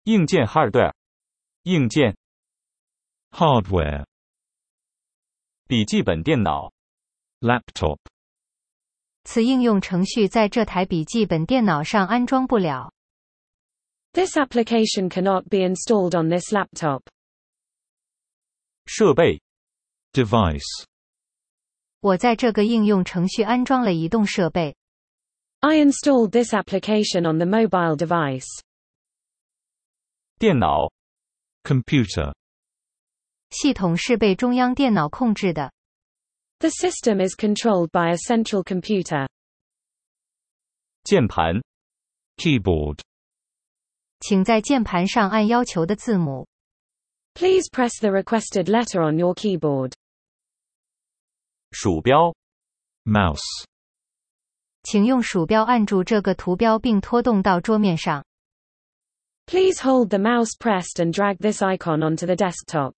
硬件 hardware 硬件 hardware, 笔记本电脑 laptop, 此应用程序在这台笔记本电脑上安装不了。 This application cannot be installed on this laptop. 设备 device, 我在这个应用程序安装了移动设备。 I installed this application on the mobile device. 电脑 computer, 系统是被中央电脑控制的。 The system is controlled by a central computer. 键盘 keyboard, 请在键盘上按要求的字母。 Please press the requested letter on your keyboard. 鼠标 mouse, 请用鼠标按住这个图标并拖动到桌面上。 Please hold the mouse pressed and drag this icon onto the desktop.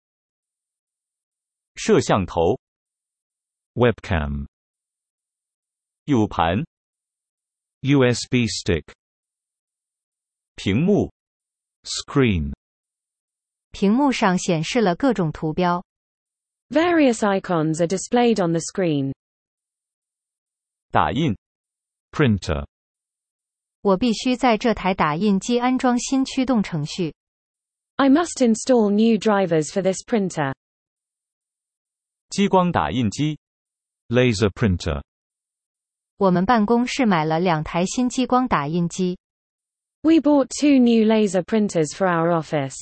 摄像头 webcam, U 盘 USB stick, 屏幕 screen, 屏幕上显示了各种图标。 Various icons are displayed on the screen. 打印 printer, 我必须在这台打印机安装新驱动程序。 I must install new drivers for this printer. 激光打印机 laser printer, 我们办公室买了2台新激光打印机。 We bought 2 new laser printers for our office.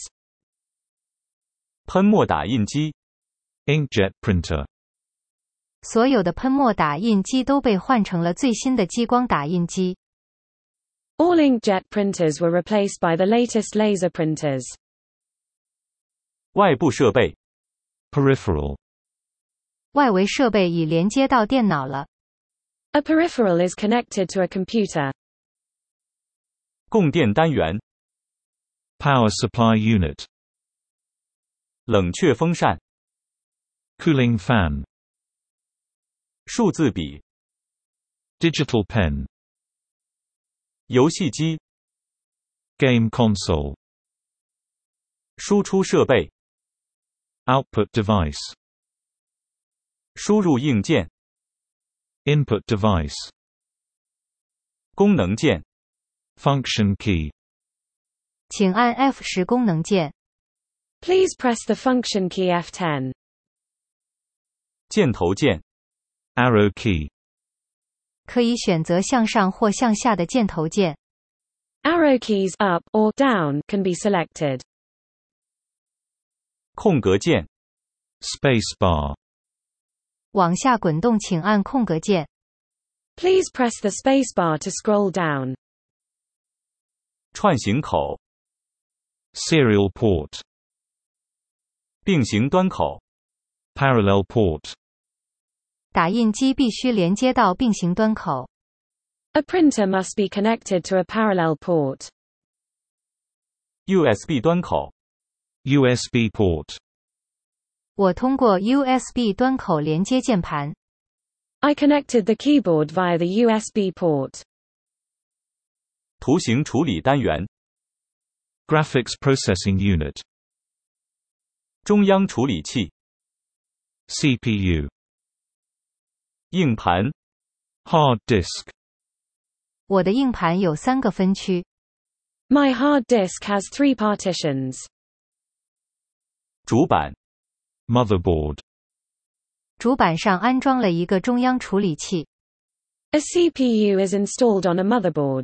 喷墨打印机 inkjet printer, 所有的喷墨打印机都被换成了最新的激光打印机。 All inkjet printers were replaced by the latest laser printers. 外部设备 peripheral, 外围设备已连接到电脑了。 A peripheral is connected to a computer. 供电单元 power supply unit, 冷却风扇 cooling fan, 数字笔 digital pen, 游戏机 game console, 输出设备 output device, 输入硬件 input device, 功能键 function key, 请按 F10 功能键。 Please press the function key F10. 箭头键 arrow key, 可以选择向上或向下的箭头键。 Arrow keys up or down can be selected. 空格键 space bar, 往下滚动请按空格键。 Please press the space bar to scroll down. 串行口 serial port, 并行端口 parallel port, 打印机必须连接到并行端口。 A printer must be connected to a parallel port. USB 端口 USB port, 我通过 USB 端口连接键盘。 I connected the keyboard via the USB port. 图形处理单元 graphics processing unit, 中央处理器 CPU, 硬盘 hard disk, 我的硬盘有3个分区。 My hard disk has 3 partitions. 主板 motherboard, 主板上安装了一个中央处理器。 A CPU is installed on a motherboard.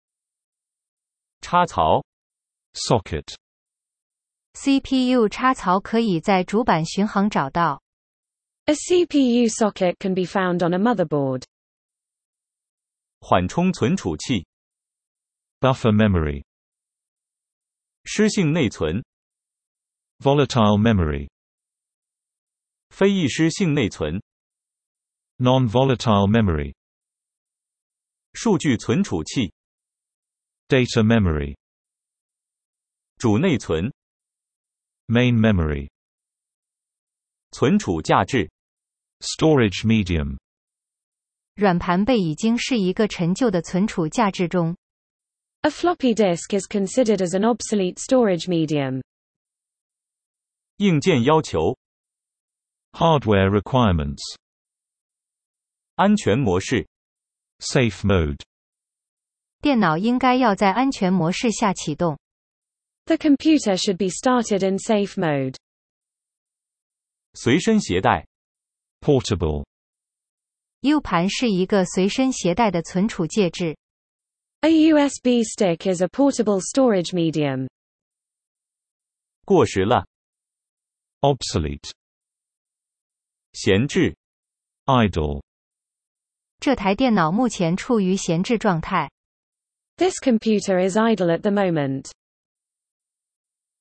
插槽 socket, CPU 插槽可以在主板巡航找到。 A CPU socket can be found on a motherboard. 缓冲存储器 buffer memory, 湿性内存 volatile memory, 非易湿性内存 non-volatile memory, 数据存储器 data memory, 主内存 main memory, 存储价质 storage medium, 软盘被已经是一个陈旧的存储架置中。 A floppy disk is considered as an obsolete storage medium. 硬件要求 Hardware requirements. 安全模式 Safe mode. 电脑应该要在安全模式下启动。 The computer should be started in safe mode. 随身携带 Portable. U 盘是一个随身携带的存储介质。 A USB stick is a portable storage medium. 过时了 Obsolete. 闲置 Idle. 这台电脑目前处于闲置状态。 This computer is idle at the moment.